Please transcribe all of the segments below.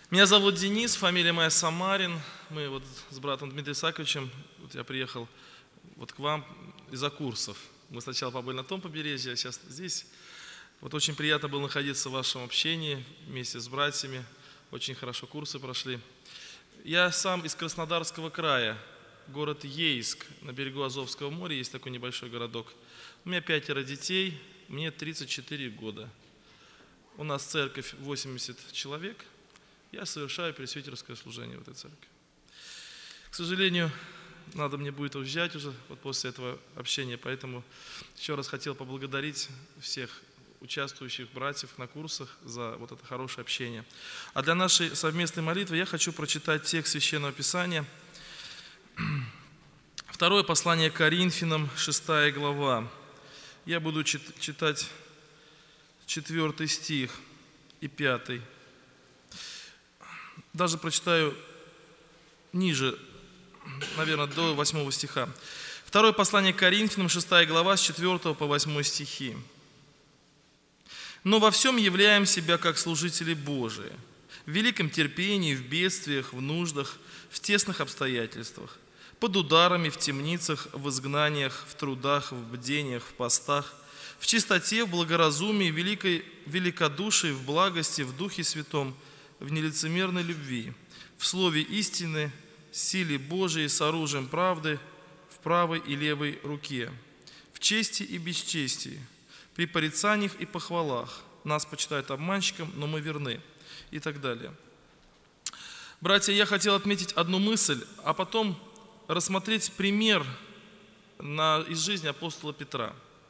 Меня зовут Денис, фамилия моя Самарин. Мы вот с братом Дмитрием Исааковичем, я приехал к вам из-за курсов. Мы сначала побыли на том побережье, а сейчас здесь. Очень приятно было находиться в вашем общении вместе с братьями. Очень хорошо курсы прошли. Я сам из Краснодарского края, город Ейск, на берегу Азовского моря, есть такой небольшой городок. У меня 5 детей, мне 34 года. У нас церковь 80 человек. Я совершаю пресвитерское служение в этой церкви. К сожалению, надо мне будет уезжать уже после этого общения, поэтому еще раз хотел поблагодарить всех участвующих братьев на курсах за это хорошее общение. А для нашей совместной молитвы я хочу прочитать текст Священного Писания. Второе послание к Коринфянам, 6 глава. Я буду читать 4 стих и 5. Даже прочитаю ниже, наверное, до 8 стиха. Второе послание к Коринфянам, 6 глава, с 4 по 8 стихи. «Но во всем являем себя как служители Божии, в великом терпении, в бедствиях, в нуждах, в тесных обстоятельствах, под ударами, в темницах, в изгнаниях, в трудах, в бдениях, в постах, в чистоте, в благоразумии, в великодушии, в благости, в Духе Святом, в нелицемерной любви, в слове истины, силе Божией, с оружием правды в правой и левой руке, в чести и бесчестии, при порицаниях и похвалах. Нас почитают обманщиком, но мы верны». И так далее. Братья, я хотел отметить одну мысль, а потом рассмотреть пример из жизни апостола Петра.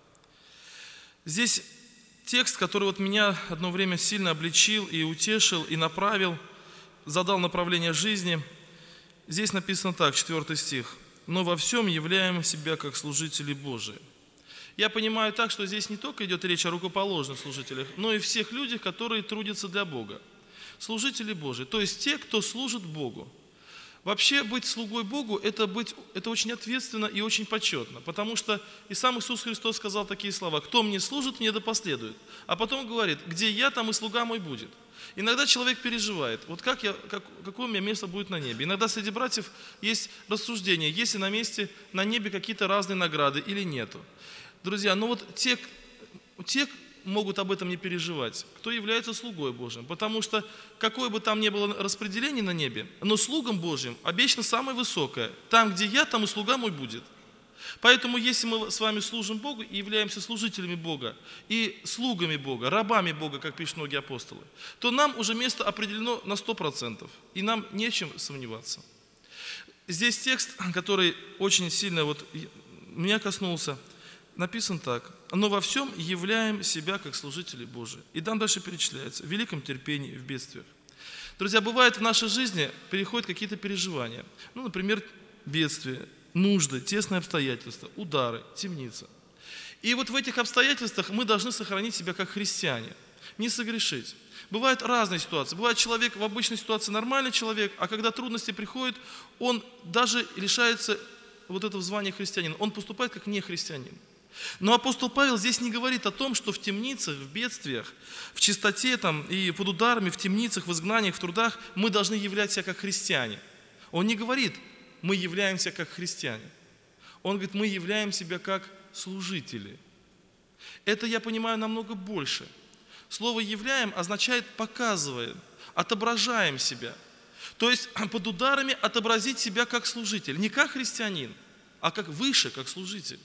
Здесь текст, который меня одно время сильно обличил и утешил, и направил, задал направление жизни. Здесь написано так, 4 стих. «Но во всем являем себя как служители Божии». Я понимаю так, что здесь не только идет речь о рукоположных служителях, но и всех людях, которые трудятся для Бога. Служители Божии, то есть те, кто служит Богу. Вообще быть слугой Богу, это очень ответственно и очень почетно, потому что и сам Иисус Христос сказал такие слова: «Кто мне служит, мне да последует». А потом говорит: «Где я, там и слуга мой будет». Иногда человек переживает, какое у меня место будет на небе. Иногда среди братьев есть рассуждение, есть ли на небе какие-то разные награды или нету. Друзья, те могут об этом не переживать, кто является слугой Божьим. Потому что какое бы там ни было распределение на небе, но слугам Божьим обещано самое высокое. Там, где я, там и слуга мой будет. Поэтому, если мы с вами служим Богу и являемся служителями Бога, и слугами Бога, рабами Бога, как пишут многие апостолы, то нам уже место определено на 100%, и нам нечем сомневаться. Здесь текст, который очень сильно меня коснулся, написан так: «Но во всем являем себя как служители Божии». И там дальше перечисляется: в великом терпении, в бедствиях. Друзья, бывает в нашей жизни переходят какие-то переживания. Например, бедствия, нужды, тесные обстоятельства, удары, темница. И в этих обстоятельствах мы должны сохранить себя как христиане, не согрешить. Бывают разные ситуации. Бывает человек в обычной ситуации нормальный человек, а когда трудности приходят, он даже лишается этого звания христианина. Он поступает как нехристианин. Но апостол Павел здесь не говорит о том, что в темницах, в бедствиях, в чистоте и под ударами, в темницах, в изгнаниях, в трудах мы должны являть себя как христиане. Он не говорит: мы являемся как христиане. Он говорит: мы являем себя как служители. Это, я понимаю, намного больше. Слово «являем» означает «показываем», «отображаем себя». То есть под ударами отобразить себя как служитель. Не как христианин, а как выше, как служитель.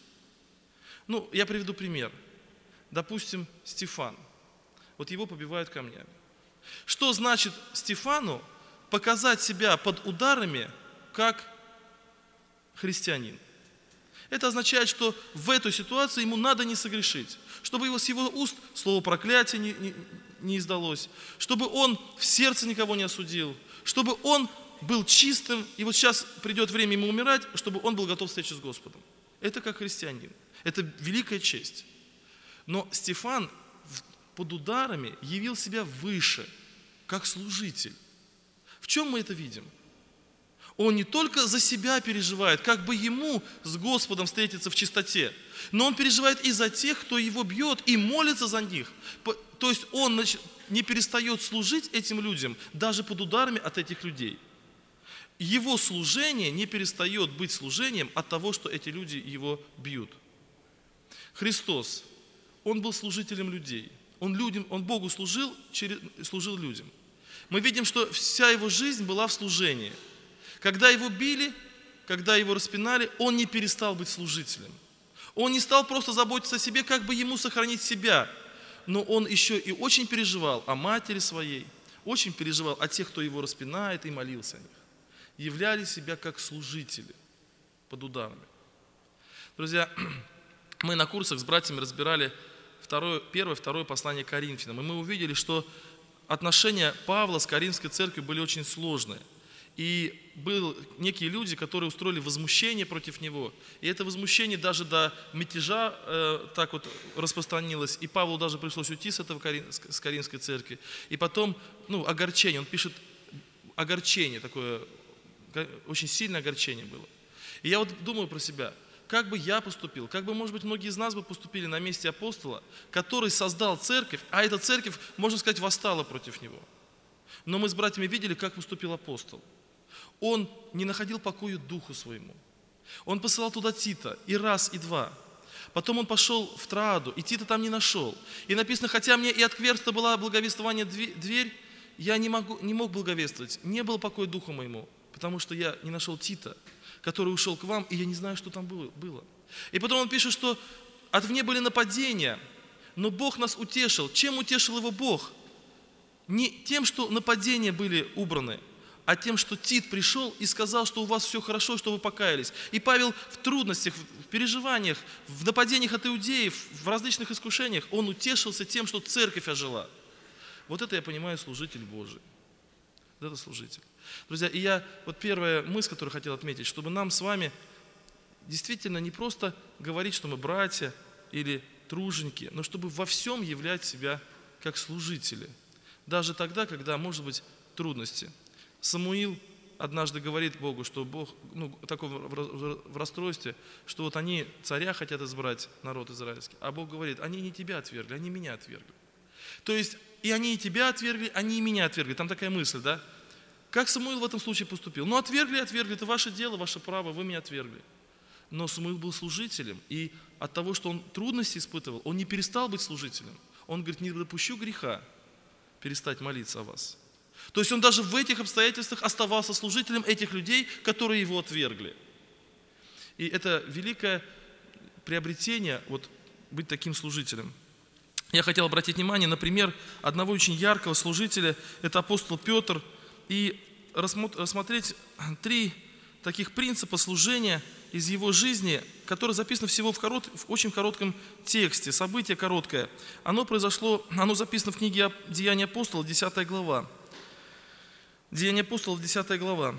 Я приведу пример. Допустим, Стефан. Его побивают камнями. Что значит Стефану показать себя под ударами как христианин? Это означает, что в этой ситуации ему надо не согрешить, чтобы с его уст слово проклятия не издалось, чтобы он в сердце никого не осудил, чтобы он был чистым, и сейчас придет время ему умирать, чтобы он был готов к встрече с Господом. Это как христианин. Это великая честь. Но Стефан под ударами явил себя выше, как служитель. В чем мы это видим? Он не только за себя переживает, как бы ему с Господом встретиться в чистоте, но он переживает и за тех, кто его бьет, и молится за них. То есть он не перестает служить этим людям, даже под ударами от этих людей. Его служение не перестает быть служением от того, что эти люди его бьют. Христос, Он был служителем людей. Он Богу служил людям. Мы видим, что вся его жизнь была в служении. Когда его били, когда его распинали, он не перестал быть служителем. Он не стал просто заботиться о себе, как бы ему сохранить себя. Но он еще и очень переживал о матери своей, очень переживал о тех, кто его распинает, и молился о них. Являли себя как служители под ударами. Друзья, мы на курсах с братьями разбирали первое, второе послание Коринфянам. И мы увидели, что отношения Павла с Коринфской церковью были очень сложные. И были некие люди, которые устроили возмущение против него. И это возмущение даже до мятежа так вот распространилось. И Павлу даже пришлось уйти с Коринфской церкви. И потом, огорчение. Он пишет огорчение, такое очень сильное огорчение было. И я вот думаю про себя, как бы я поступил, как бы, может быть, многие из нас бы поступили на месте апостола, который создал церковь, а эта церковь, можно сказать, восстала против него. Но мы с братьями видели, как поступил апостол. Он не находил покоя духу своему. Он посылал туда Тита и раз, и два. Потом он пошел в Трааду, и Тита там не нашел. И написано, хотя мне и отверста была благовествование дверь, я не мог благовествовать. Не было покоя духу моему, потому что я не нашел Тита, который ушел к вам, и я не знаю, что там было. И потом он пишет, что отвне были нападения, но Бог нас утешил. Чем утешил его Бог? Не тем, что нападения были убраны, а тем, что Тит пришел и сказал, что у вас все хорошо, что вы покаялись. И Павел в трудностях, в переживаниях, в нападениях от иудеев, в различных искушениях, он утешился тем, что церковь ожила. Вот это я понимаю служитель Божий. Вот это служитель. Друзья, и первая мысль, которую хотел отметить, чтобы нам с вами действительно не просто говорить, что мы братья или труженики, но чтобы во всем являть себя как служители. Даже тогда, когда, может быть, трудности. Самуил однажды говорит Богу, что Бог, такой в расстройстве, что вот они царя хотят избрать, народ израильский, а Бог говорит, они не тебя отвергли, они меня отвергли. То есть и они и тебя отвергли, они и меня отвергли. Там такая мысль, да? Как Самуил в этом случае поступил? Отвергли, это ваше дело, ваше право, вы меня отвергли. Но Самуил был служителем, и от того, что он трудности испытывал, он не перестал быть служителем. Он говорит, не допущу греха перестать молиться о вас. То есть он даже в этих обстоятельствах оставался служителем этих людей, которые его отвергли. И это великое приобретение, быть таким служителем. Я хотел обратить внимание на пример одного очень яркого служителя, это апостол Петр, и рассмотреть 3 таких принципа служения из его жизни, которые записаны всего в очень коротком тексте, событие короткое. Оно записано в книге «Деяния апостолов», 10 глава. Деяния апостолов, 10 глава.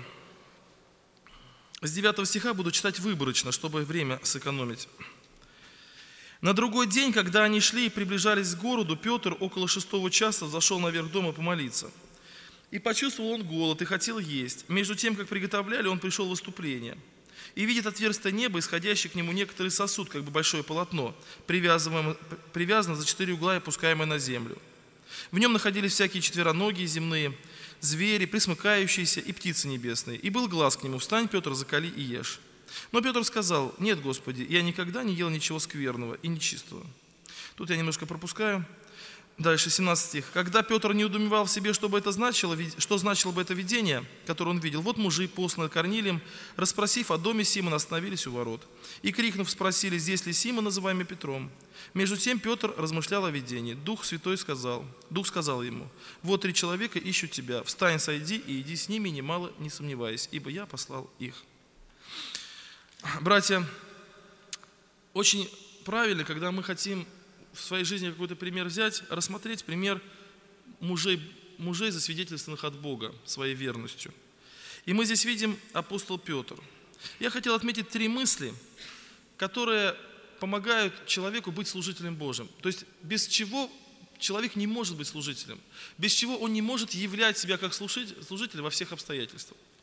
С 9 стиха буду читать выборочно, чтобы время сэкономить. На другой день, когда они шли и приближались к городу, Петр около 6 часа зашел наверх дома помолиться. И почувствовал он голод и хотел есть. Между тем, как приготовляли, он пришел в выступление. И видит отверстие неба, исходящий к нему некоторый сосуд, как бы большое полотно, привязанное за 4 угла и опускаемое на землю. В нем находились всякие четвероногие земные, звери, пресмыкающиеся и птицы небесные. И был глас к нему: «Встань, Петр, закали и ешь». Но Петр сказал: «Нет, Господи, я никогда не ел ничего скверного и нечистого». Тут я немножко пропускаю. Дальше, 17 стих. «Когда Петр не удумевал в себе, что значило бы это видение, которое он видел, вот мужи, посланные Корнилием, расспросив о доме Симона, остановились у ворот. И, крикнув, спросили, здесь ли Симон, называемый Петром. Между тем Петр размышлял о видении. Дух сказал ему: вот 3 человека ищут тебя, встань, сойди и иди с ними, немало не сомневаясь, ибо я послал их». Братья, очень правильно, когда мы хотим в своей жизни какой-то пример взять, рассмотреть пример мужей, засвидетельствованных от Бога своей верностью. И мы здесь видим апостол Петр. Я хотел отметить 3 мысли, которые помогают человеку быть служителем Божьим. То есть без чего человек не может быть служителем, без чего он не может являть себя как служитель во всех обстоятельствах.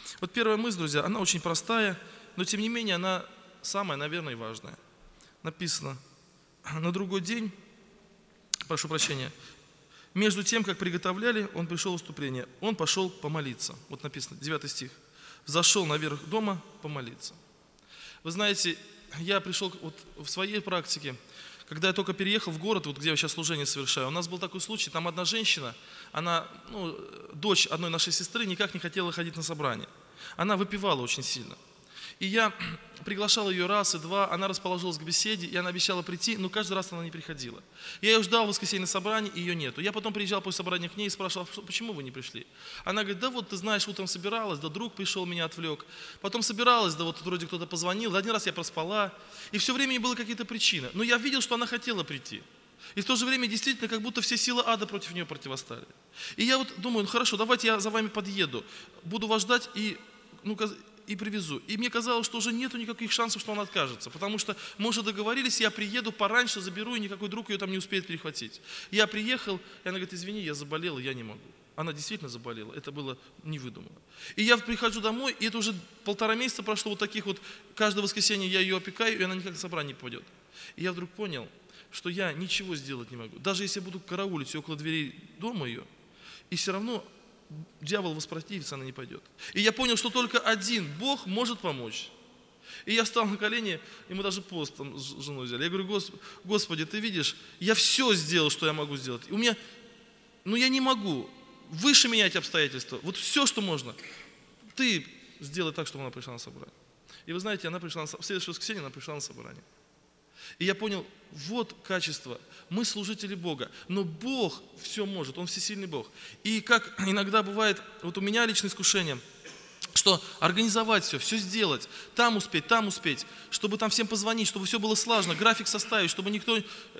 Вот первая мысль, друзья, она очень простая, но тем не менее она самая, наверное, важная. Написано: на другой день, прошу прощения, между тем, как приготовляли, он пришел в выступление. Он пошел помолиться. Вот написано, 9 стих. Зашел наверх дома помолиться. Вы знаете, я пришел вот в своей практике, когда я только переехал в город, вот где я сейчас служение совершаю, у нас был такой случай, там одна женщина, она, дочь одной нашей сестры, никак не хотела ходить на собрание. Она выпивала очень сильно. И я приглашал ее раз и два, она расположилась к беседе, и она обещала прийти, но каждый раз она не приходила. Я ее ждал в воскресенье на собрании, и ее нету. Я потом приезжал после собрания к ней и спрашивал: почему вы не пришли? Она говорит: да вот, ты знаешь, утром собиралась, да друг пришел, меня отвлек. Потом собиралась, да вот вроде кто-то позвонил, да один раз я проспала. И все время были какие-то причины. Но я видел, что она хотела прийти. И в то же время действительно как будто все силы ада против нее противостали. И я вот думаю: хорошо, давайте я за вами подъеду, буду вас ждать и привезу. И мне казалось, что уже нету никаких шансов, что он откажется. Потому что мы уже договорились, я приеду пораньше, заберу, и никакой друг ее там не успеет перехватить. Я приехал, и она говорит: извини, я заболела, я не могу. Она действительно заболела, это было не выдумано. И я прихожу домой, и это уже 1,5 месяца прошло вот таких вот, каждое воскресенье я ее опекаю, и она никак на собрание не попадет. И я вдруг понял, что я ничего сделать не могу. Даже если я буду караулить около дверей дома ее, и все равно дьявол воспротивится, она не пойдет. И я понял, что только один Бог может помочь. И я встал на колени, и мы даже пост там с женой взяли. Я говорю: Господи, ты видишь, я все сделал, что я могу сделать. И у меня, я не могу выше менять обстоятельства. Вот все, что можно. Ты сделай так, чтобы она пришла на собрание. И вы знаете, в следующее воскресенье она пришла на собрание. И я понял, вот качество. Мы служители Бога, но Бог все может, Он всесильный Бог. И как иногда бывает, вот у меня личное искушение, что организовать все сделать, там успеть, чтобы там всем позвонить, чтобы все было слажено, график составить, чтобы никто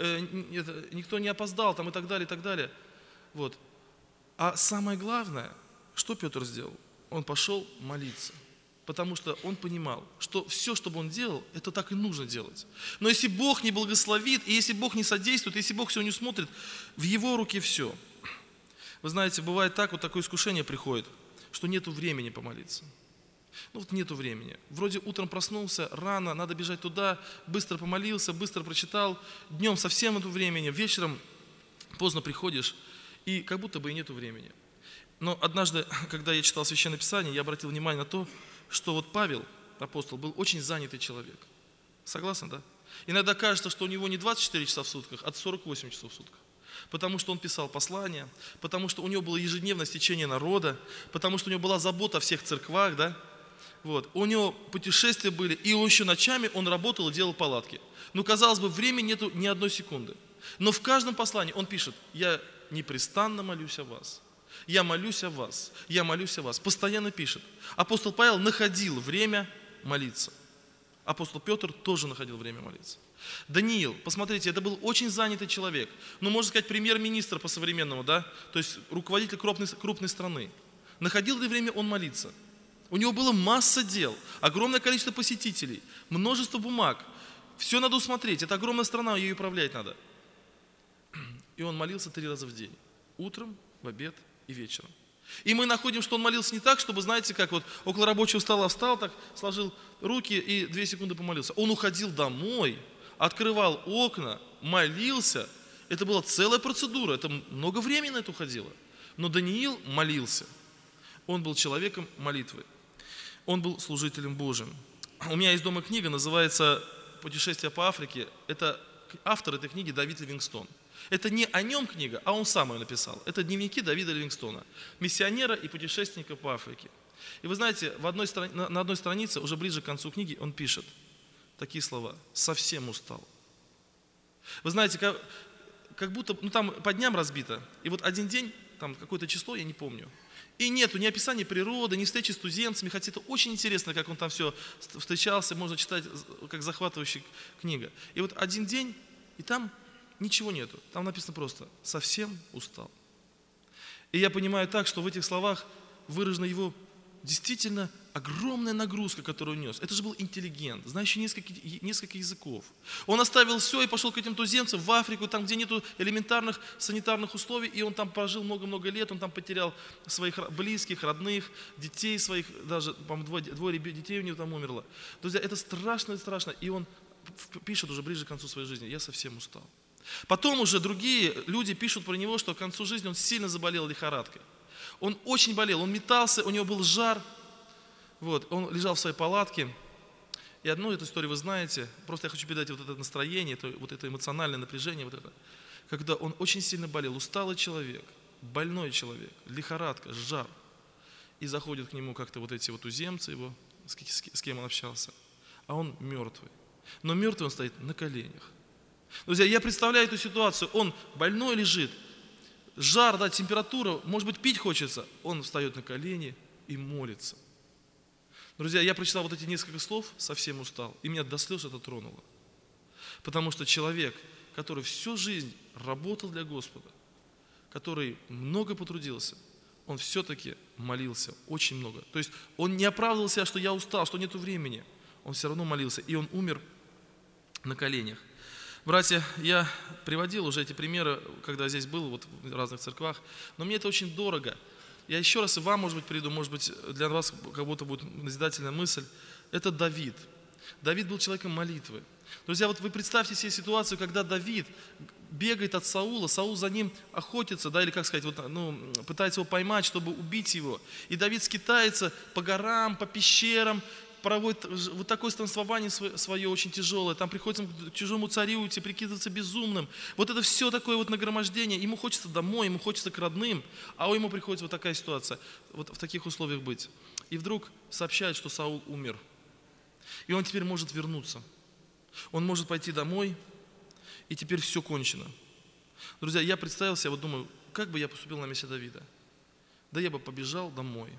не опоздал там, и так далее, и так далее. Вот. А самое главное, что Петр сделал? Он пошел молиться. Потому что он понимал, что все, что бы он делал, это так и нужно делать. Но если Бог не благословит, и если Бог не содействует, если Бог все не смотрит, в Его руке все. Вы знаете, бывает так, вот такое искушение приходит, что нету времени помолиться. Нету времени. Вроде утром проснулся, рано, надо бежать туда, быстро помолился, быстро прочитал. Днем совсем нету времени, вечером поздно приходишь, и как будто бы и нету времени. Но однажды, когда я читал Священное Писание, я обратил внимание на то, что вот Павел, апостол, был очень занятый человек. Согласны, да? Иногда кажется, что у него не 24 часа в сутках, а 48 часов в сутках. Потому что он писал послания, потому что у него было ежедневное стечение народа, потому что у него была забота о всех церквах, да? Вот. У него путешествия были, и еще ночами он работал и делал палатки. Казалось бы, времени нету ни одной секунды. Но в каждом послании он пишет: я непрестанно молюсь о вас. Я молюсь о вас, я молюсь о вас. Постоянно пишет. Апостол Павел находил время молиться. Апостол Петр тоже находил время молиться. Даниил, посмотрите, это был очень занятый человек. Можно сказать, премьер-министр по-современному, да? То есть руководитель крупной страны. Находил ли время он молиться? У него было масса дел, огромное количество посетителей, множество бумаг. Все надо усмотреть, это огромная страна, ее управлять надо. И он молился 3 раза в день. Утром, в обед и вечером. И мы находим, что он молился не так, чтобы, знаете, как вот около рабочего стола встал, так сложил руки и 2 секунды помолился. Он уходил домой, открывал окна, молился. Это была целая процедура, это много времени на это уходило. Но Даниил молился. Он был человеком молитвы. Он был служителем Божьим. У меня есть дома книга, называется «Путешествие по Африке». Это автор этой книги Давид Ливингстон. Это не о нем книга, а он сам ее написал. Это дневники Давида Ливингстона, миссионера и путешественника по Африке. И вы знаете, на одной странице, уже ближе к концу книги, он пишет такие слова: «Совсем устал». Вы знаете, как будто, там по дням разбито. И вот один день, там какое-то число, я не помню. И нету ни описания природы, ни встречи с туземцами, хотя это очень интересно, как он там все встречался, можно читать, как захватывающая книга. И вот один день, и там ничего нету. Там написано просто: «Совсем устал». И я понимаю так, что в этих словах выражено его действительно огромная нагрузка, которую он нес. Это же был интеллигент, знающий несколько языков. Он оставил все и пошел к этим туземцам в Африку, там, где нету элементарных санитарных условий, и он там прожил много-много лет, он там потерял своих близких, родных, детей своих, даже, по-моему, двое детей у него там умерло. Друзья, это страшно, и он пишет уже ближе к концу своей жизни: я совсем устал. Потом уже другие люди пишут про него, что к концу жизни он сильно заболел лихорадкой. Он очень болел, он метался, у него был жар. Вот, он лежал в своей палатке. И одну эту историю вы знаете. Просто я хочу передать вот это настроение, вот это эмоциональное напряжение, вот это. Когда он очень сильно болел, усталый человек, больной человек, лихорадка, жар. И заходят к нему как-то вот эти вот туземцы его, с кем он общался. А он мертвый. Но мертвый он стоит на коленях. Друзья, я представляю эту ситуацию. Он больной лежит, жар, да, температура, может быть, пить хочется. Он встает на колени и молится. Друзья, я прочитал вот эти несколько слов, совсем устал, и меня до слез это тронуло. Потому что человек, который всю жизнь работал для Господа, который много потрудился, он все-таки молился очень много. То есть он не оправдывал себя, что я устал, что нету времени. Он все равно молился, и он умер на коленях. Братья, я приводил уже эти примеры, когда здесь был, вот в разных церквах, но мне это очень дорого. Я еще раз и вам, может быть, приду, может быть, для вас как будто будет назидательная мысль. Это Давид. Давид был человеком молитвы. Друзья, вот вы представьте себе ситуацию, когда Давид бегает от Саула, Саул за ним охотится, да, или как сказать, вот, пытается его поймать, чтобы убить его. И Давид скитается по горам, по пещерам, проводит вот такое странствование свое очень тяжелое, там приходится к чужому царю идти, прикидываться безумным. Вот это все такое вот нагромождение, ему хочется домой, ему хочется к родным, а ему приходится вот такая ситуация, вот в таких условиях быть. И вдруг сообщают, что Саул умер. И он теперь может вернуться. Он может пойти домой, и теперь все кончено. Друзья, я представил себе, вот думаю, как бы я поступил на месте Давида? Да я бы побежал домой.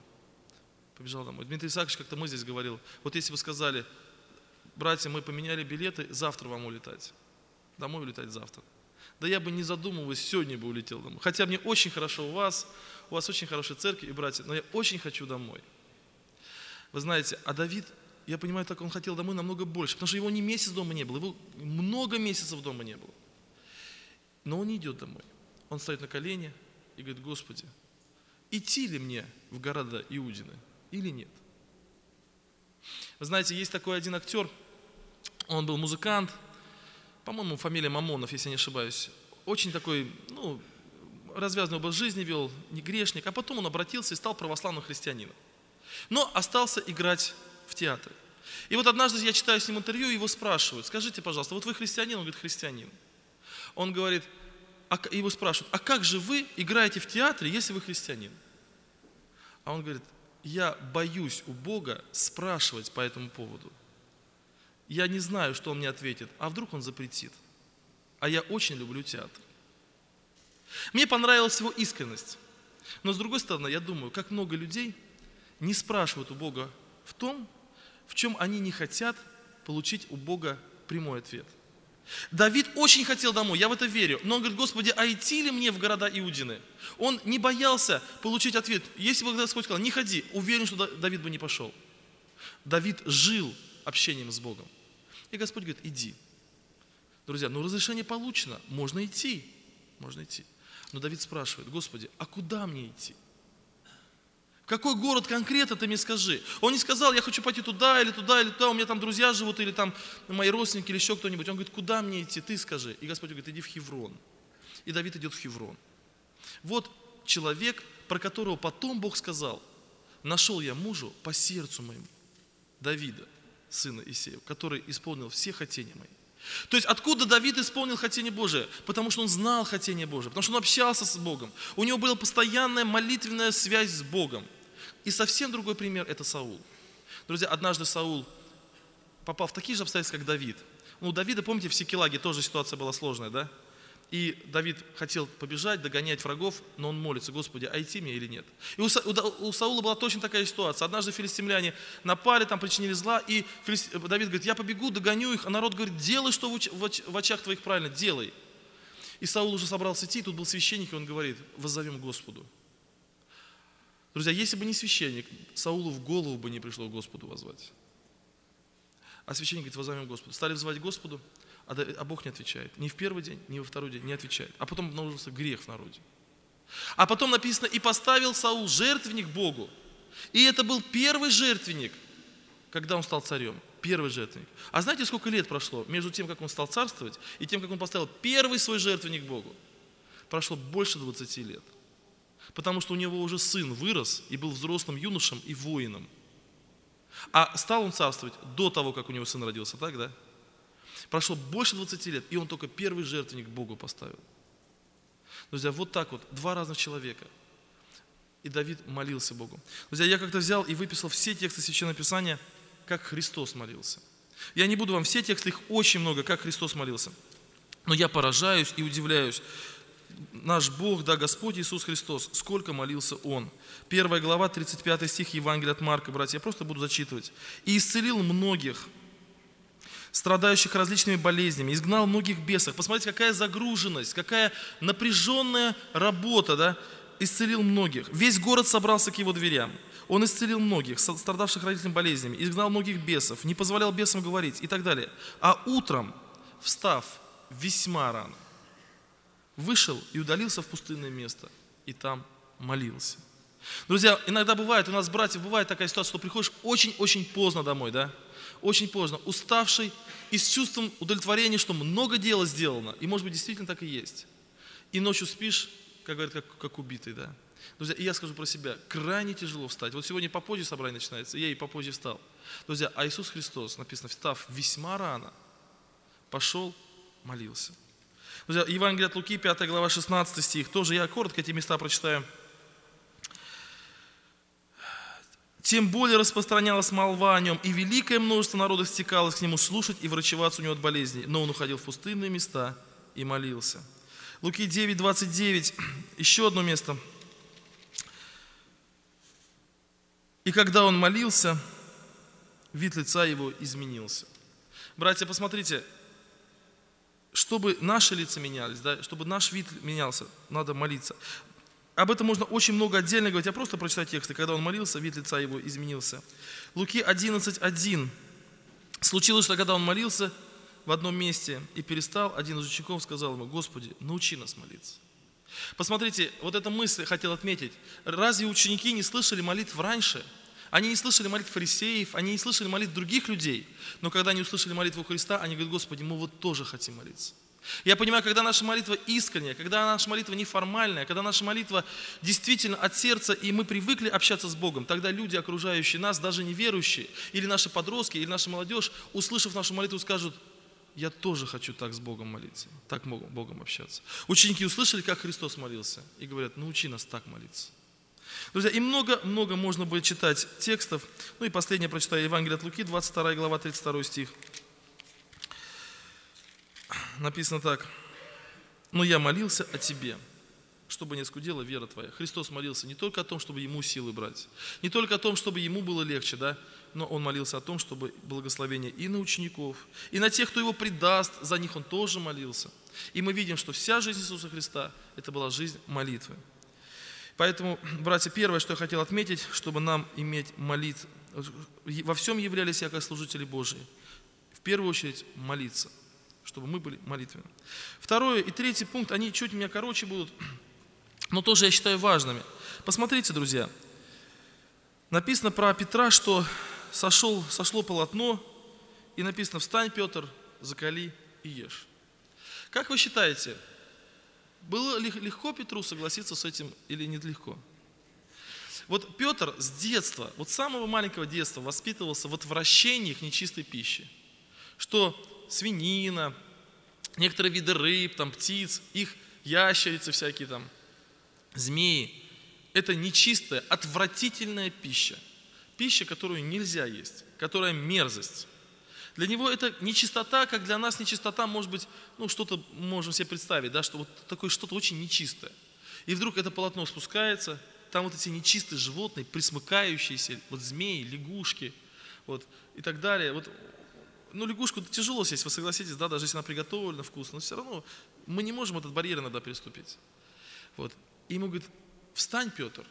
Дмитрий Исаакович как-то мы здесь говорил, вот если бы сказали: братья, мы поменяли билеты, завтра вам улетать. Домой улетать завтра. Да я бы не задумываясь, сегодня бы улетел домой. Хотя мне очень хорошо у вас очень хорошая церковь и братья, но я очень хочу домой. Вы знаете, а Давид, я понимаю, так он хотел домой намного больше, потому что его не месяц дома не было, его много месяцев дома не было. Но он не идет домой. Он стоит на колени и говорит: Господи, идти ли мне в города Иудины или нет? Вы знаете, есть такой один актер, он был музыкант, по-моему, фамилия Мамонов, если я не ошибаюсь. Очень такой, развязанный образ жизни вел, не грешник, а потом он обратился и стал православным христианином. Но остался играть в театре. И вот однажды я читаю с ним интервью, его спрашивают: скажите, пожалуйста, вот вы христианин? Он говорит: христианин. Он говорит, его спрашивают: а как же вы играете в театре, если вы христианин? А он говорит: я боюсь у Бога спрашивать по этому поводу. Я не знаю, что он мне ответит, а вдруг он запретит. А я очень люблю театр. Мне понравилась его искренность. Но с другой стороны, я думаю, как много людей не спрашивают у Бога в том, в чем они не хотят получить у Бога прямой ответ. Давид очень хотел домой, я в это верю. Но он говорит: Господи, а идти ли мне в города Иудины? Он не боялся получить ответ. Если бы Господь сказал: не ходи, уверен, что Давид бы не пошел. Давид жил общением с Богом. И Господь говорит: иди. Друзья, разрешение получено, можно идти. Но Давид спрашивает: Господи, а куда мне идти? Какой город конкретно, ты мне скажи? Он не сказал: я хочу пойти туда или туда, или туда, у меня там друзья живут, или там мои родственники, или еще кто-нибудь. Он говорит: куда мне идти, ты скажи. И Господь говорит: иди в Хеврон. И Давид идет в Хеврон. Вот человек, про которого потом Бог сказал: нашел я мужу по сердцу моему, Давида, сына Исеева, который исполнил все хотения мои. То есть откуда Давид исполнил хотение Божие? Потому что он знал хотение Божие, потому что он общался с Богом. У него была постоянная молитвенная связь с Богом. И совсем другой пример – это Саул. Друзья, однажды Саул попал в такие же обстоятельства, как Давид. У Давида, помните, в Сикелаге тоже ситуация была сложная, да? И Давид хотел побежать, догонять врагов, но он молится: Господи, а идти мне или нет? И у Саула была точно такая ситуация. Однажды филистимляне напали, там причинили зла, и Давид говорит: я побегу, догоню их, а народ говорит: делай, что в очах твоих правильно, делай. И Саул уже собрался идти, и тут был священник, и он говорит: воззовем к Господу. Друзья, если бы не священник, Саулу в голову бы не пришло Господу воззвать. А священник говорит: воззовем Господу. Стали взывать Господу, а Бог не отвечает. Ни в первый день, ни во второй день не отвечает. А потом обнаружился грех в народе. А потом написано: и поставил Саул жертвенник Богу. И это был первый жертвенник, когда он стал царем. Первый жертвенник. А знаете, сколько лет прошло между тем, как он стал царствовать, и тем, как он поставил первый свой жертвенник Богу? Прошло больше 20 лет. Потому что у него уже сын вырос и был взрослым юношем и воином. А стал он царствовать до того, как у него сын родился, так, да? Прошло больше 20 лет, и он только первый жертвенник Богу поставил. Друзья, вот так вот, два разных человека. И Давид молился Богу. Друзья, я как-то взял и выписал все тексты Священного Писания, как Христос молился. Я не буду вам все тексты, их очень много, как Христос молился. Но я поражаюсь и удивляюсь. Наш Бог, да, Господь Иисус Христос, сколько молился Он. 1 глава, 35 стих Евангелия от Марка, братья, я просто буду зачитывать. «И исцелил многих, страдающих различными болезнями, изгнал многих бесов». Посмотрите, какая загруженность, какая напряженная работа, да? Исцелил многих. Весь город собрался к его дверям. Он исцелил многих, страдавших различными болезнями, изгнал многих бесов, не позволял бесам говорить и так далее. А утром, встав весьма рано, вышел и удалился в пустынное место, и там молился. Друзья, иногда бывает, у нас, братьев, бывает такая ситуация, что приходишь очень-очень поздно домой, да? Очень поздно, уставший и с чувством удовлетворения, что много дела сделано, и может быть действительно так и есть. И ночью спишь, как говорят, как убитый, да? Друзья, и я скажу про себя, крайне тяжело встать. Вот сегодня попозже собрание начинается, я и попозже встал. Друзья, а Иисус Христос, написано, встав весьма рано, пошел, молился. Друзья, Евангелие от Луки, 5 глава, 16 стих, тоже я коротко эти места прочитаю. «Тем более распространялась молва о нем, и великое множество народов стекалось к нему слушать и врачеваться у него от болезней. Но он уходил в пустынные места и молился». Луки 9, 29, еще одно место. «И когда он молился, вид лица его изменился». Братья, посмотрите, чтобы наши лица менялись, да, чтобы наш вид менялся, надо молиться. Об этом можно очень много отдельно говорить, я просто прочитаю тексты. Когда он молился, вид лица его изменился. Луки 11:1. «Случилось, что когда он молился в одном месте и перестал, один из учеников сказал ему: Господи, научи нас молиться». Посмотрите, вот эта мысль хотел отметить. Разве ученики не слышали молитв раньше? Они не слышали молитв фарисеев, они не слышали молитв других людей. Но когда они услышали молитву Христа, они говорят: Господи, мы вот тоже хотим молиться. Я понимаю, когда наша молитва искренняя, когда наша молитва неформальная, когда наша молитва действительно от сердца, и мы привыкли общаться с Богом, тогда люди, окружающие нас, даже неверующие, или наши подростки, или наша молодежь, услышав нашу молитву, скажут: я тоже хочу так с Богом молиться, так Богом общаться. Ученики услышали, как Христос молился, и говорят: научи нас так молиться. Друзья, и много-много можно будет читать текстов. Ну и последнее прочитаю, Евангелие от Луки, 22 глава, 32 стих. Написано так: «Но я молился о тебе, чтобы не оскудела вера твоя». Христос молился не только о том, чтобы ему силы брать, не только о том, чтобы ему было легче, да, но он молился о том, чтобы благословение и на учеников, и на тех, кто его предаст, за них он тоже молился. И мы видим, что вся жизнь Иисуса Христа – это была жизнь молитвы. Поэтому, братья, первое, что я хотел отметить, чтобы нам иметь молитву, во всем являлись как служители Божии. В первую очередь молиться, чтобы мы были молитвенны. Второй и третий пункт, они чуть у меня короче будут, но тоже я считаю важными. Посмотрите, друзья, написано про Петра, что сошло полотно, и написано: «Встань, Петр, закали и ешь». Как вы считаете, было легко Петру согласиться с этим или не легко? Вот Петр с детства, вот с самого маленького детства воспитывался в отвращении к нечистой пище. Что свинина, некоторые виды рыб, там, птиц, их ящерицы всякие там, змеи. Это нечистая, отвратительная пища. Пища, которую нельзя есть, которая мерзость. Для него это нечистота, как для нас нечистота, может быть, что-то можем себе представить, да, что вот такое что-то очень нечистое. И вдруг это полотно спускается, там вот эти нечистые животные, присмыкающиеся, вот змеи, лягушки, вот, и так далее. Вот, лягушку тяжело съесть, вы согласитесь, да, даже если она приготовлена вкусно, но все равно мы не можем этот барьер иногда переступить. Вот. И ему говорит: «Встань, Петр,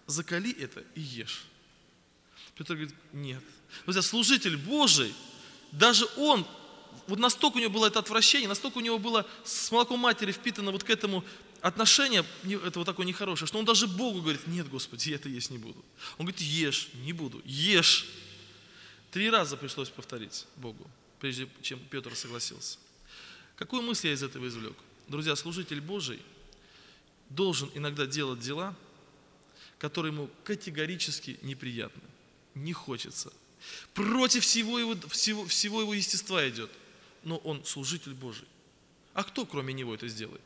закали это и ешь. Петр говорит, нет. Друзья, служитель Божий, даже он, вот настолько у него было это отвращение, настолько у него было с молоком матери впитано вот к этому отношение, это вот такое нехорошее, что он даже Богу говорит, нет, Господи, я это есть не буду. Он говорит, ешь, не буду, ешь. 3 раза пришлось повторить Богу, прежде чем Петр согласился. Какую мысль я из этого извлек? Друзья, служитель Божий должен иногда делать дела, которые ему категорически неприятны, не хочется. Против всего его естества идет. Но он служитель Божий. А кто кроме него это сделает?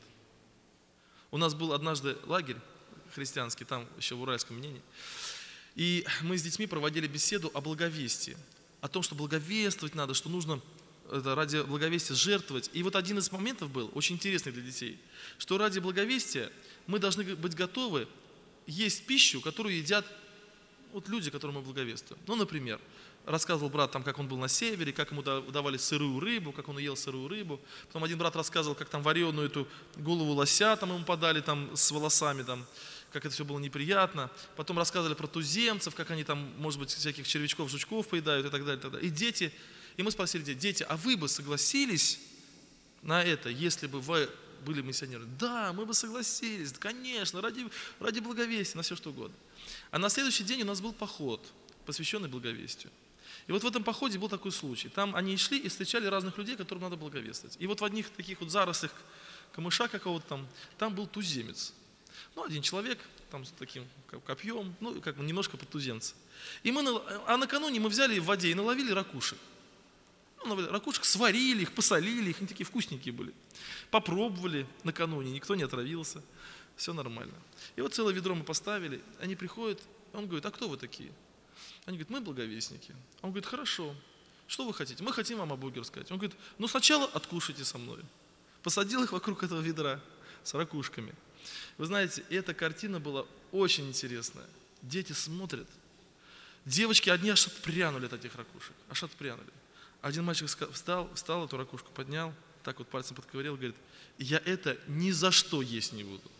У нас был однажды лагерь христианский, там еще в Уральском мнении. И мы с детьми проводили беседу о благовестии. О том, что благовествовать надо, что нужно ради благовестия жертвовать. И вот один из моментов был, очень интересный для детей, что ради благовестия мы должны быть готовы есть пищу, которую едят вот люди, которым мы благовествуем. Ну, например, рассказывал брат, там, как он был на севере, как ему давали сырую рыбу, как он ел сырую рыбу. Потом один брат рассказывал, как там вареную эту голову лося там ему подали там, с волосами, там, как это все было неприятно. Потом рассказывали про туземцев, как они там, может быть, всяких червячков, жучков поедают и так далее, и так далее. И дети, и мы спросили дети, а вы бы согласились на это, если бы вы были миссионеры? Да, мы бы согласились, конечно, ради благовестия, на все что угодно. А на следующий день у нас был поход, посвященный благовестию. И вот в этом походе был такой случай. Там они шли и встречали разных людей, которым надо благовествовать. И вот в одних таких вот зарослях камыша какого-то там был туземец. Ну, один человек, там с таким копьем, ну, как бы немножко подтуземца. А накануне мы взяли в воде и наловили ракушек. Ракушек сварили их, посолили их, они такие вкусненькие были. Попробовали накануне, никто не отравился, все нормально. И вот целое ведро мы поставили, они приходят, он говорит, а кто вы такие? Они говорят, мы благовестники. Он говорит, хорошо, что вы хотите? Мы хотим вам о Боге рассказать. Он говорит, ну сначала откушайте со мной. Посадил их вокруг этого ведра с ракушками. Вы знаете, эта картина была очень интересная. Дети смотрят, девочки одни аж отпрянули от этих ракушек, аж отпрянули. Один мальчик встал, эту ракушку поднял, так вот пальцем подковырял, говорит, я это ни за что есть не буду.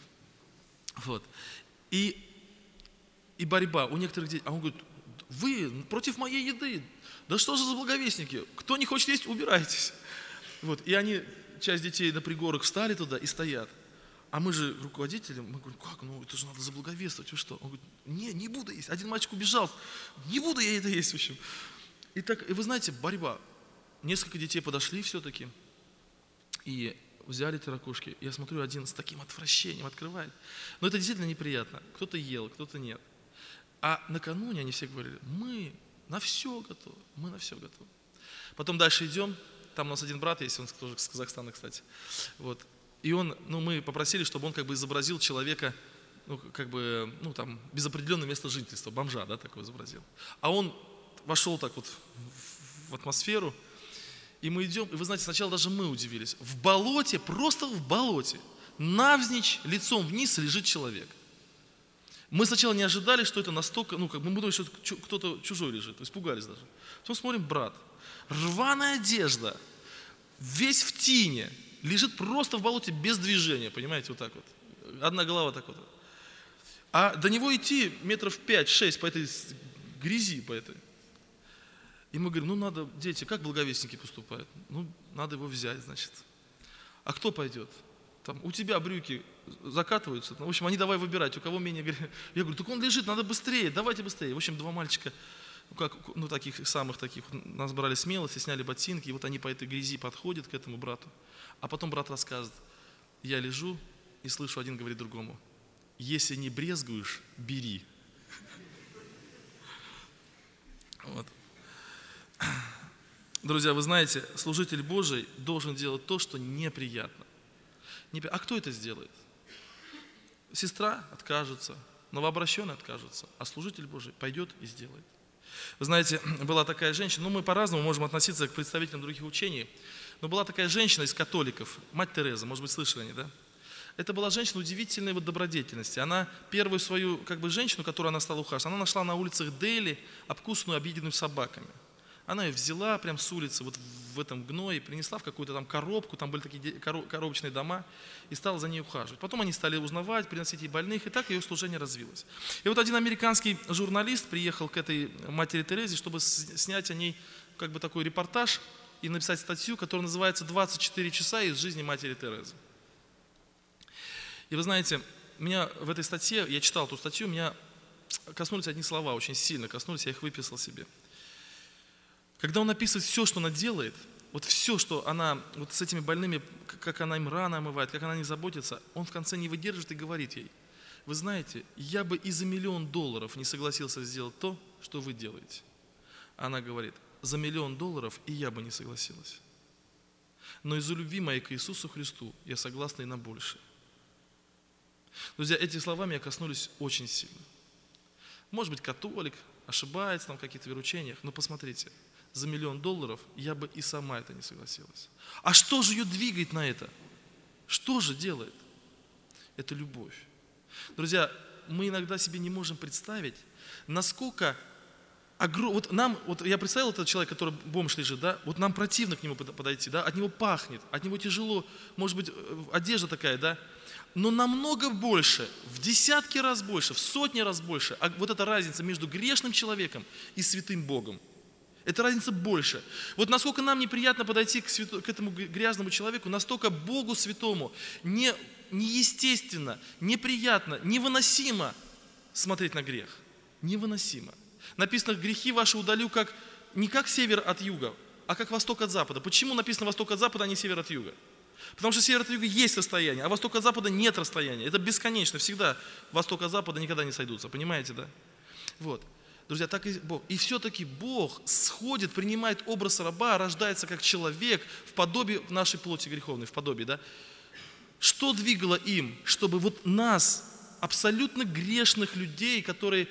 Вот. И борьба у некоторых детей, а он говорит, вы против моей еды, да что же за благовестники, кто не хочет есть, убирайтесь. Вот. И они, часть детей на пригорок встали туда и стоят. А мы же руководители, мы говорим, как, ну это же надо заблаговествовать, вы что? Он говорит, не буду есть. Один мальчик убежал, не буду я это есть, в общем. И вы знаете, борьба. Несколько детей подошли все-таки и взяли эти ракушки. Я смотрю, один с таким отвращением открывает. Но это действительно неприятно. Кто-то ел, кто-то нет. А накануне они все говорили, мы на все готовы, мы на все готовы. Потом дальше идем, там у нас один брат есть, он тоже с Казахстана, кстати. Вот. И мы попросили, чтобы он как бы изобразил человека, там, без определенного места жительства, бомжа, да, такой изобразил. А он вошел так вот в атмосферу, и мы идем, и вы знаете, сначала даже мы удивились. В болоте, просто в болоте, навзничь, лицом вниз лежит человек. Мы сначала не ожидали, что это настолько, мы думали, что кто-то чужой лежит, испугались даже. Потом смотрим, брат, рваная одежда, весь в тине, лежит просто в болоте без движения, понимаете, вот так вот. Одна голова так вот. А до него идти метров 5-6 по этой грязи, по этой. И мы говорим, надо, дети, как благовестники поступают? Надо его взять, значит. А кто пойдет? Там, у тебя брюки закатываются. В общем, они давай выбирать, у кого менее. Я говорю, так он лежит, надо быстрее, давайте быстрее. В общем, 2 мальчика, таких самых таких, нас брали смелости, сняли ботинки, и вот они по этой грязи подходят к этому брату. А потом брат рассказывает, я лежу и слышу, один говорит другому, если не брезгуешь, бери. Вот. Друзья, вы знаете, служитель Божий должен делать то, что неприятно. А кто это сделает? Сестра откажется, новообращенный откажется, а служитель Божий пойдет и сделает. Вы знаете, была такая женщина, мы по-разному можем относиться к представителям других учений, но была такая женщина из католиков, мать Тереза, может быть, слышали они, да? Это была женщина удивительной добродетельности. Она первую свою женщину, которую она стала ухаживать, она нашла на улицах Дели, обкусанную, объеденную собаками. Она ее взяла прям с улицы, вот в этом гное, принесла в какую-то там коробку, там были такие коробочные дома, и стала за ней ухаживать. Потом они стали узнавать, приносить ей больных, и так ее служение развилось. И вот один американский журналист приехал к этой матери Терезе, чтобы снять о ней как бы такой репортаж и написать статью, которая называется «24 часа из жизни матери Терезы». И вы знаете, меня в этой статье, я читал эту статью, меня коснулись одни слова, очень сильно коснулись, я их выписал себе. Когда он описывает все, что она делает, вот все, что она вот с этими больными, как она им раны омывает, как она о них заботится, он в конце не выдерживает и говорит ей: вы знаете, я бы и за $1 миллион не согласился сделать то, что вы делаете. Она говорит: за $1 миллион и я бы не согласилась. Но из-за любви моей к Иисусу Христу я согласна и на большее. Друзья, эти слова меня коснулись очень сильно. Может быть, католик, ошибается там в каких-то вероучениях, но посмотрите, за $1 миллион я бы и сама это не согласилась. А что же ее двигает на это? Что же делает? Это любовь. Друзья, мы иногда себе не можем представить, насколько вот нам, вот я представил этот человек, который бомж лежит, да, вот нам противно к нему подойти, да, от него пахнет, от него тяжело, может быть, одежда такая, да, но намного больше, в десятки раз больше, в сотни раз больше, вот эта разница между грешным человеком и святым Богом. Эта разница больше. Вот насколько нам неприятно подойти к этому грязному человеку, настолько Богу святому неестественно, неприятно, невыносимо смотреть на грех. Невыносимо. Написано: грехи ваши удалю не как север от юга, а как восток от запада. Почему написано восток от запада, а не север от юга? Потому что север от юга есть расстояние, а восток от запада нет расстояния. Это бесконечно. Всегда восток от запада никогда не сойдутся. Понимаете, да? Вот. Друзья, так и Бог. И все-таки Бог сходит, принимает образ раба, рождается как человек в подобии нашей плоти греховной, в подобии, да? Что двигало им? Чтобы вот нас, абсолютно грешных людей, которые,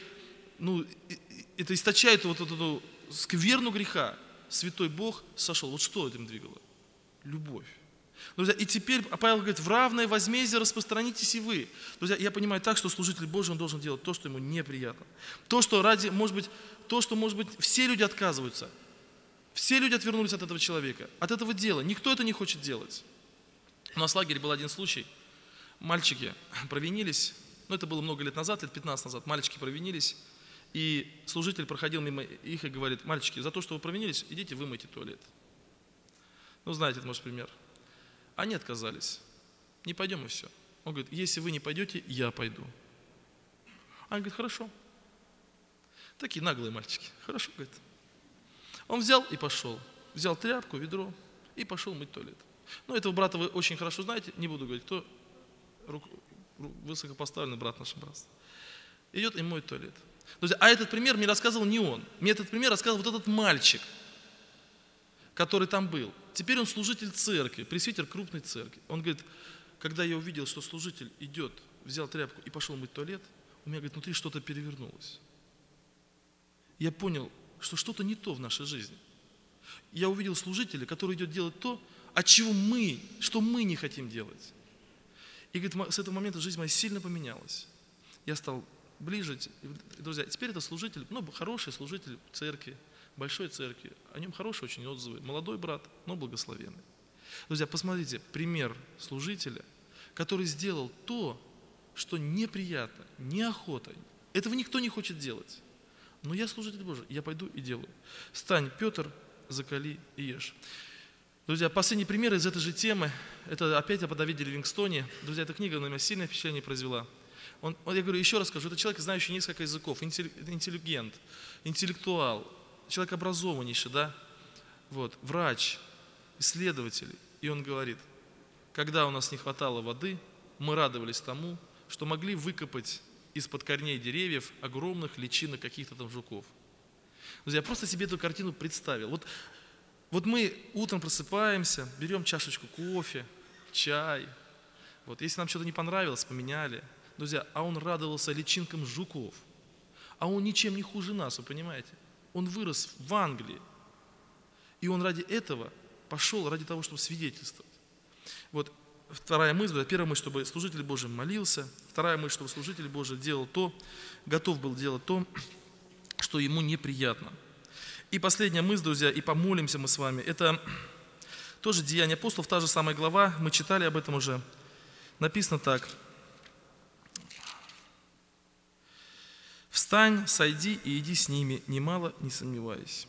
это источают вот эту скверну греха, святой Бог сошел. Вот что этим двигало? Любовь. Друзья, и теперь Павел говорит: в равное возмездие распространитесь и вы. Друзья, я понимаю так, что служитель Божий, он должен делать то, что ему неприятно. То, что может быть, все люди отказываются. Все люди отвернулись от этого человека, от этого дела. Никто это не хочет делать. У нас в лагере был один случай. Мальчики провинились, это было много лет назад, лет 15 назад, мальчики провинились, и служитель проходил мимо их и говорит: мальчики, за то, что вы провинились, идите вымойте туалет. Знаете, это может пример. Они отказались. Не пойдем и все. Он говорит: если вы не пойдете, я пойду. Они говорят: хорошо. Такие наглые мальчики. Хорошо, говорит. Он взял и пошел. Взял тряпку, ведро и пошел мыть туалет. Этого брата вы очень хорошо знаете, не буду говорить, кто высокопоставленный брат наш братство. Идет и моет туалет. Друзья, а этот пример мне рассказывал не он. Мне этот пример рассказывал вот этот мальчик, который там был. Теперь он служитель церкви, пресвитер крупной церкви. Он говорит: когда я увидел, что служитель идет, взял тряпку и пошел мыть туалет, у меня, говорит, внутри что-то перевернулось. Я понял, что что-то не то в нашей жизни. Я увидел служителя, который идет делать то, что мы не хотим делать. И, говорит, с этого момента жизнь моя сильно поменялась. Я стал ближе. Друзья, теперь это служитель, хороший служитель церкви, большой церкви. О нем хорошие очень отзывы. Молодой брат, но благословенный. Друзья, посмотрите, пример служителя, который сделал то, что неприятно, неохота. Этого никто не хочет делать. Но я служитель Божий, я пойду и делаю. Стань, Петр, закали и ешь. Друзья, последний пример из этой же темы, это опять о Давиде Ливингстоне. Друзья, эта книга на меня сильное впечатление произвела. Я говорю, еще раз скажу, это человек, знающий несколько языков, интеллигент, интеллектуал, человек образованнейший, да, врач, исследователь. И он говорит: когда у нас не хватало воды, мы радовались тому, что могли выкопать из-под корней деревьев огромных личинок каких-то там жуков. Друзья, я просто себе эту картину представил. Вот мы утром просыпаемся, берем чашечку кофе, чай. Если нам что-то не понравилось, поменяли. Друзья, а он радовался личинкам жуков. А он ничем не хуже нас, вы понимаете? Он вырос в Англии. И он ради этого пошел, ради того, чтобы свидетельствовать. Вторая мысль, первая мысль, чтобы служитель Божий молился. Вторая мысль, чтобы служитель Божий делал готов был делать то, что ему неприятно. И последняя мысль, друзья, и помолимся мы с вами. Это тоже Деяния апостолов, та же самая глава, мы читали об этом уже. Написано так. «Встань, сойди и иди с ними, немало не сомневаясь».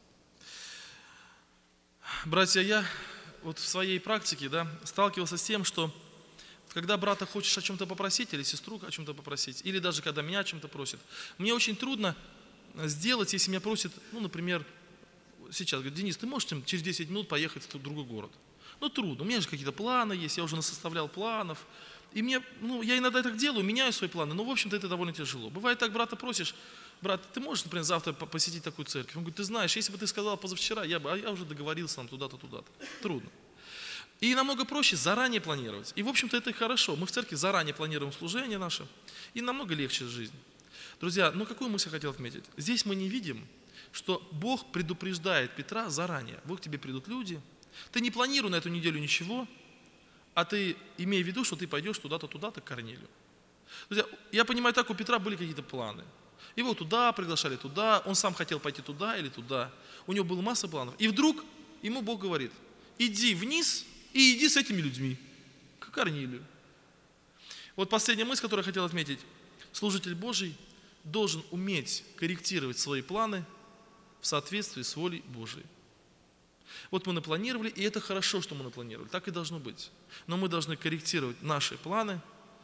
Братья, я вот в своей практике сталкивался с тем, что когда брата хочешь о чем-то попросить, или сестру о чем-то попросить, или даже когда меня о чем-то просят, мне очень трудно сделать, если меня просят, например, сейчас, говорит: Денис, ты можешь через 10 минут поехать в другой город? Трудно, у меня же какие-то планы есть, я уже насоставлял планов, и мне, я иногда так делаю, меняю свои планы, но, в общем-то, это довольно тяжело. Бывает так, брата просишь: брат, ты можешь, например, завтра посетить такую церковь? Он говорит: ты знаешь, если бы ты сказал позавчера, я уже договорился там туда-то, туда-то. Трудно. И намного проще заранее планировать. И, в общем-то, это и хорошо. Мы в церкви заранее планируем служение наше, и намного легче жизнь. Друзья, какую мысль я хотел отметить? Здесь мы не видим, что Бог предупреждает Петра заранее. Вот к тебе придут люди, ты не планируй на эту неделю ничего, а ты имей в виду, что ты пойдешь туда-то, туда-то к Корнилию. Друзья, я понимаю, так у Петра были какие-то планы. Его туда приглашали, туда, он сам хотел пойти туда или туда. У него была масса планов. И вдруг ему Бог говорит: иди вниз и иди с этими людьми к Корнилию. Вот последняя мысль, которую я хотел отметить. Служитель Божий должен уметь корректировать свои планы в соответствии с волей Божией. Вот мы напланировали, и это хорошо, что мы напланировали, так и должно быть. Но мы должны корректировать наши планы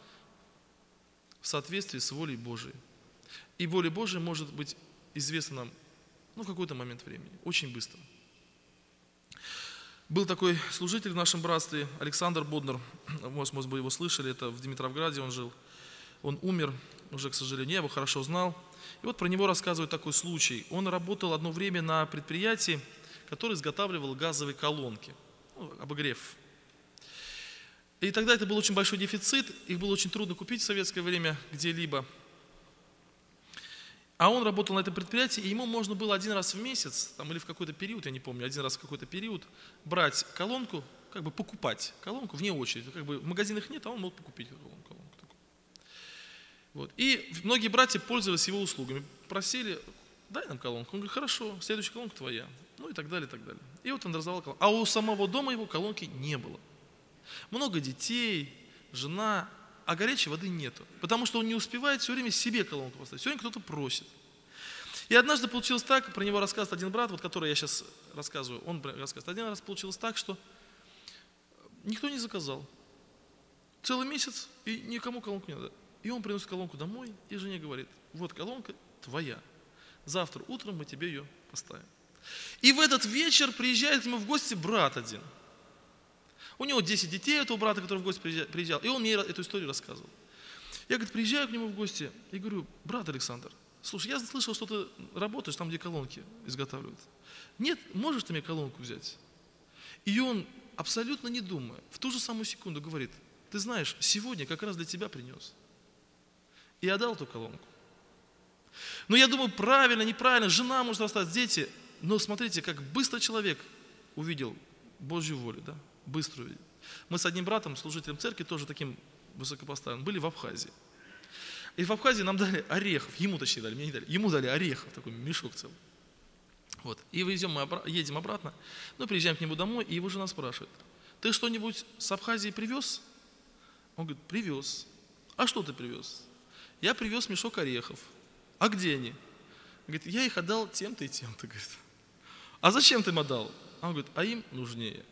в соответствии с волей Божией. И воля Божия может быть известна нам в какой-то момент времени, очень быстро. Был такой служитель в нашем братстве, Александр Боднер, может быть, вы его слышали, это в Димитровграде он жил. Он умер уже, к сожалению, я его хорошо знал. И вот про него рассказывают такой случай. Он работал одно время на предприятии, которое изготавливало газовые колонки, обогрев. И тогда это был очень большой дефицит, их было очень трудно купить в советское время где-либо. А он работал на этом предприятии, и ему можно было один раз в месяц, или в какой-то период, я не помню, один раз в какой-то период, брать колонку, покупать колонку вне очереди. В магазинах нет, а он мог покупить колонку такую. Вот. И многие братья пользовались его услугами, просили: дай нам колонку. Он говорит: хорошо, следующая колонка твоя. И так далее, и так далее. И вот он раздавал колонку. А у самого дома его колонки не было. Много детей, жена, а горячей воды нету. Потому что он не успевает все время себе колонку поставить. Все время кто-то просит. И однажды получилось так, про него рассказывает один брат, который я сейчас рассказываю, он рассказывает: один раз получилось так, что никто не заказал. Целый месяц, и никому колонку не надо. И он приносит колонку домой, и жене говорит: вот колонка твоя. Завтра утром мы тебе ее поставим. И в этот вечер приезжает к нему в гости брат один. У него 10 детей, этого брата, который в гости приезжал, и он мне эту историю рассказывал. Я, приезжаю к нему в гости и говорю: брат Александр, слушай, я слышал, что ты работаешь там, где колонки изготавливают. Нет, можешь ты мне колонку взять? И он, абсолютно не думая, в ту же самую секунду говорит: ты знаешь, сегодня как раз для тебя принес. И отдал эту колонку. Но я думаю, правильно, неправильно, жена может остаться, дети. Но смотрите, как быстро человек увидел Божью волю, быстро увидел. Мы с одним братом, служителем церкви, тоже таким высокопоставленным, были в Абхазии. И в Абхазии нам дали орехов, ему точнее дали, мне не дали, ему дали орехов, такой мешок целый. Вот. И мы едем обратно, приезжаем к нему домой, и его жена спрашивает: ты что-нибудь с Абхазии привез? Он говорит: привез. А что ты привез? Я привез мешок орехов. А где они? Говорит: я их отдал тем-то и тем-то. Говорит: а зачем ты им отдал? Он говорит: а им нужнее.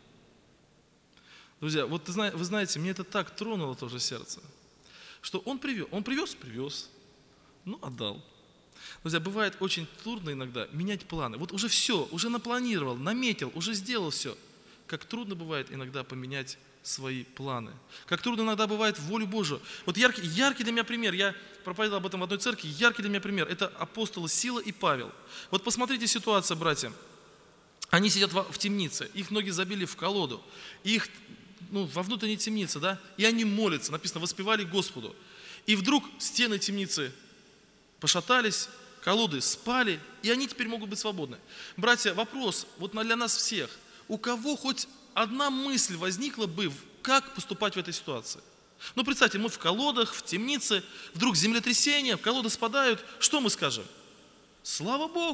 Друзья, вот вы знаете, мне это так тронуло тоже сердце, что он привез, отдал. Друзья, бывает очень трудно иногда менять планы. Вот уже все, уже напланировал, наметил, уже сделал все. Как трудно бывает иногда поменять свои планы. Как трудно иногда бывает волю Божию. Вот яркий для меня пример, я проповедовал об этом в одной церкви, яркий для меня пример, это апостолы Сила и Павел. Вот посмотрите ситуацию, братья. Они сидят в темнице, их ноги забили в колоду, их во внутренней темнице, и они молятся, написано, воспевали Господу. И вдруг стены темницы пошатались, колоды спали, и они теперь могут быть свободны. Братья, вопрос вот для нас всех, у кого хоть одна мысль возникла бы, как поступать в этой ситуации? Представьте, мы в колодах, в темнице, вдруг землетрясение, колоды спадают, что мы скажем? Слава Богу,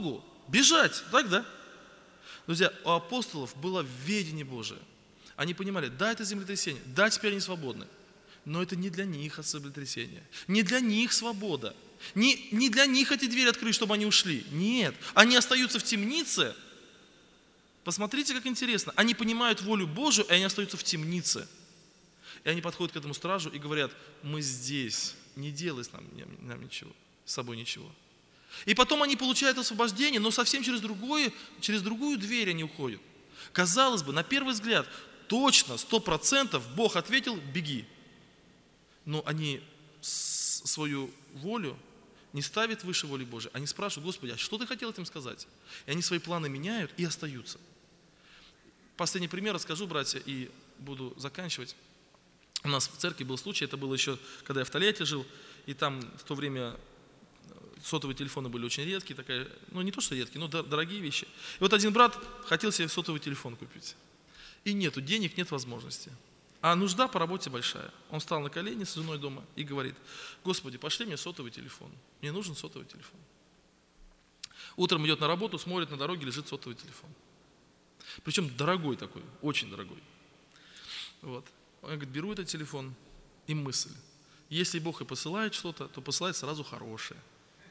Бежать, так, да? Друзья, у апостолов было ведение Божие. Они понимали, да, это землетрясение, да, теперь они свободны. Но это не для них землетрясение, не для них свобода. Не для них эти двери открыть, чтобы они ушли. Нет, они остаются в темнице. Посмотрите, как интересно. Они понимают волю Божию, и они остаются в темнице. И они подходят к этому стражу и говорят, мы здесь, не делай с нам ничего, с собой ничего. И потом они получают освобождение, но совсем через другую дверь они уходят. Казалось бы, на первый взгляд, точно, 100% Бог ответил, беги. Но они свою волю не ставят выше воли Божией. Они спрашивают, Господи, а что ты хотел этим сказать? И они свои планы меняют и остаются. Последний пример расскажу, братья, и буду заканчивать. У нас в церкви был случай, это было еще, когда я в Тольятти жил, и там в то время сотовые телефоны были очень редкие, не то что редкие, но дорогие вещи. И вот один брат хотел себе сотовый телефон купить. И нету денег, нет возможности. А нужда по работе большая. Он встал на колени с женой дома и говорит, Господи, пошли мне сотовый телефон. Мне нужен сотовый телефон. Утром идет на работу, смотрит, на дороге лежит сотовый телефон. Причем дорогой такой, очень дорогой. Вот. Он говорит, беру этот телефон и мысль. Если Бог и посылает что-то, то посылает сразу хорошее.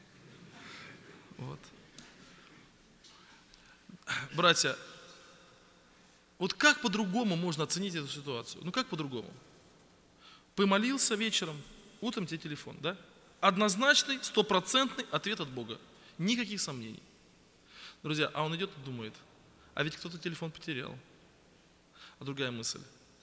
Вот. Братья, вот как по-другому можно оценить эту ситуацию? Ну как по-другому? Помолился вечером, утром тебе телефон, да? Однозначный, 100% ответ от Бога. Никаких сомнений. Друзья, а он идет и думает, а ведь кто-то телефон потерял. А другая мысль.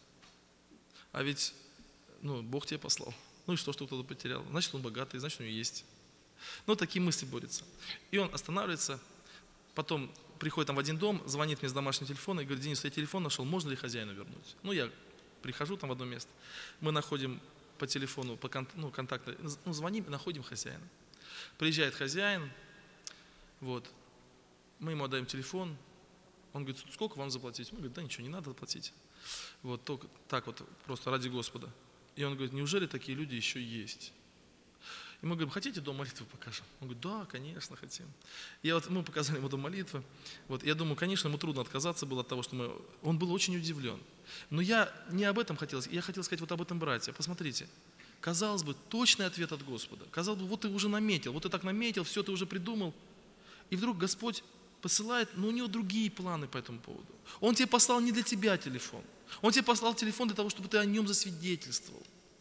А ведь, Бог тебе послал. Ну и что кто-то потерял? Значит, он богатый, значит, у него есть. Такие мысли борются. И он останавливается, потом приходит в один дом, звонит мне с домашнего телефона и говорит, Денис, я телефон нашел, можно ли хозяину вернуть? Я прихожу там в одно место, мы находим по телефону, контакты, звоним и находим хозяина. Приезжает хозяин, вот, мы ему отдаем телефон, он говорит, сколько вам заплатить? Мы говорим, да ничего, не надо платить. Вот, только так вот, просто ради Господа. И он говорит, неужели такие люди еще есть? И мы говорим, хотите дом молитвы покажем? Он говорит, да, конечно, хотим. И мы показали ему дом молитвы. Вот, я думаю, конечно, ему трудно отказаться было от того, что он был очень удивлен. Но я не об этом хотел, я хотел сказать вот об этом, братья. Посмотрите, казалось бы, точный ответ от Господа. Казалось бы, вот ты уже наметил, вот ты так наметил, все ты уже придумал. И вдруг Господь посылает, но у него другие планы по этому поводу. Он тебе послал не для тебя телефон. Он тебе послал телефон для того, чтобы ты о нем засвидетельствовал.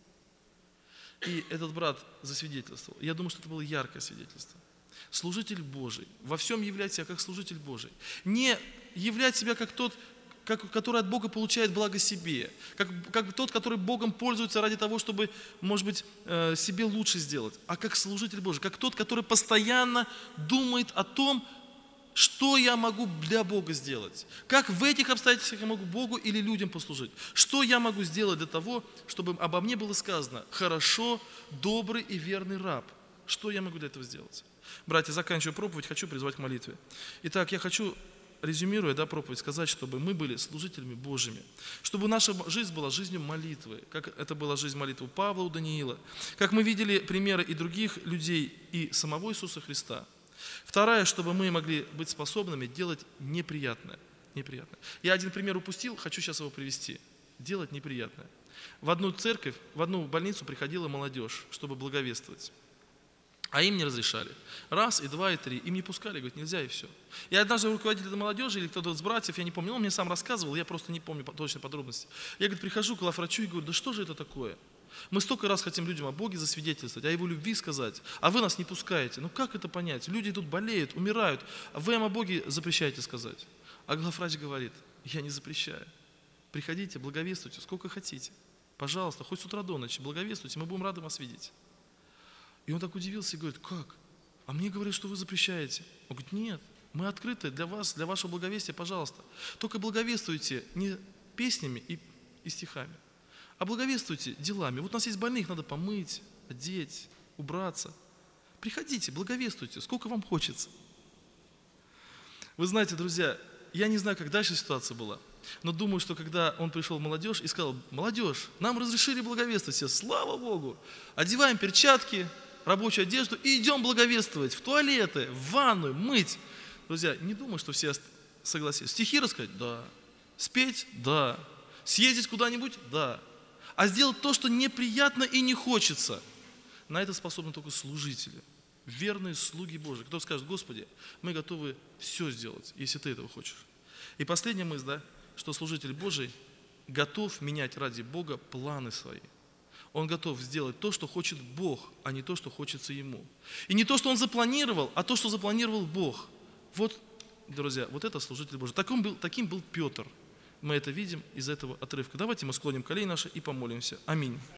И этот брат засвидетельствовал. Я думаю, что это было яркое свидетельство. Служитель Божий. Во всем являть себя как служитель Божий. Не являть себя как тот, который от Бога получает благо себе. Как тот, который Богом пользуется ради того, чтобы, может быть, себе лучше сделать. А как служитель Божий. Как тот, который постоянно думает о том, что я могу для Бога сделать? Как в этих обстоятельствах я могу Богу или людям послужить? Что я могу сделать для того, чтобы обо мне было сказано хорошо, добрый и верный раб? Что я могу для этого сделать? Братья, заканчиваю проповедь, хочу призвать к молитве. Итак, я хочу, резюмируя проповедь, сказать, чтобы мы были служителями Божьими. Чтобы наша жизнь была жизнью молитвы, как это была жизнь молитвы Павла у Даниила. Как мы видели примеры и других людей, и самого Иисуса Христа. Второе, чтобы мы могли быть способными делать неприятное. Я один пример упустил, хочу сейчас его привести. Делать неприятное. В одну церковь, в одну больницу приходила молодежь, чтобы благовествовать. А им не разрешали. Раз, и два, и три. Им не пускали, говорят, нельзя, и все. И однажды руководитель этой молодежи, или кто-то из братьев, я не помню, он мне сам рассказывал, я просто не помню точно подробности. Я, говорит, прихожу к главврачу и говорю, да что же это такое? Мы столько раз хотим людям о Боге засвидетельствовать, о Его любви сказать, а вы нас не пускаете. Как это понять? Люди тут болеют, умирают, а вы им о Боге запрещаете сказать. А главврач говорит, я не запрещаю. Приходите, благовествуйте, сколько хотите. Пожалуйста, хоть с утра до ночи, благовествуйте, мы будем рады вас видеть. И он так удивился и говорит, как? А мне говорят, что вы запрещаете. Он говорит, нет, мы открыты для вас, для вашего благовестия, пожалуйста. Только благовествуйте не песнями и стихами, а благовествуйте делами. Вот у нас есть больных, их надо помыть, одеть, убраться. Приходите, благовествуйте, сколько вам хочется. Вы знаете, друзья, я не знаю, как дальше ситуация была, но думаю, что когда он пришел в молодежь и сказал, молодежь, нам разрешили благовествовать, все, слава Богу, одеваем перчатки, рабочую одежду и идем благовествовать в туалеты, в ванную, мыть. Друзья, не думаю, что все согласились. Стихи рассказать? Да. Спеть? Да. Съездить куда-нибудь? Да. А сделать то, что неприятно и не хочется. На это способны только служители, верные слуги Божии. Кто скажет: Господи, мы готовы все сделать, если Ты этого хочешь. И последняя мысль, да, что служитель Божий готов менять ради Бога планы свои. Он готов сделать то, что хочет Бог, а не то, что хочется ему. И не то, что он запланировал, а то, что запланировал Бог. Вот, друзья, вот это служитель Божий. Таким был Петр. Мы это видим из этого отрывка. Давайте мы склоним колени наши и помолимся. Аминь.